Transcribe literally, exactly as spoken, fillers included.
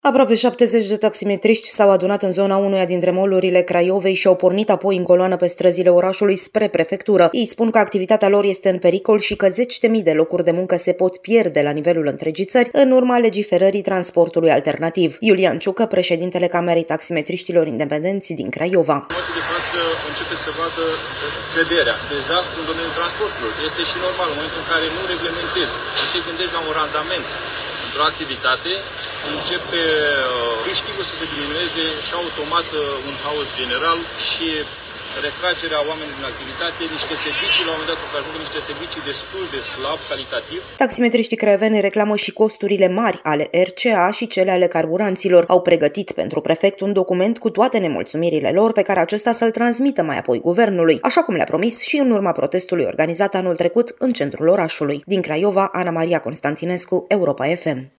Aproape șaptezeci de taximetriști s-au adunat în zona unuia dintre mall-urile Craiovei și au pornit apoi în coloană pe străzile orașului spre prefectură. Ei spun că activitatea lor este în pericol și că zeci de mii de locuri de muncă se pot pierde la nivelul întregii țări în urma legiferării transportului alternativ. Iulian Ciucă, președintele Camerei Taximetriștilor Independenți din Craiova. În momentul de față începe să vadă căderea, dezastru în domeniul transportului. Este și normal, în momentul în care nu reglementezi, nu te gândești la un randament într-o activitate, începe câștigul să se diminueze și automat un haos general și retragerea oamenilor din activitate, niște servicii, la un moment dat o să ajungă niște servicii destul de slab calitativ. Taximetriștii craiveni reclamă și costurile mari ale R C A și cele ale carburanților. Au pregătit pentru prefect un document cu toate nemulțumirile lor pe care acesta să-l transmită mai apoi guvernului, așa cum le-a promis și în urma protestului organizat anul trecut în centrul orașului. Din Craiova, Ana Maria Constantinescu, Europa F M.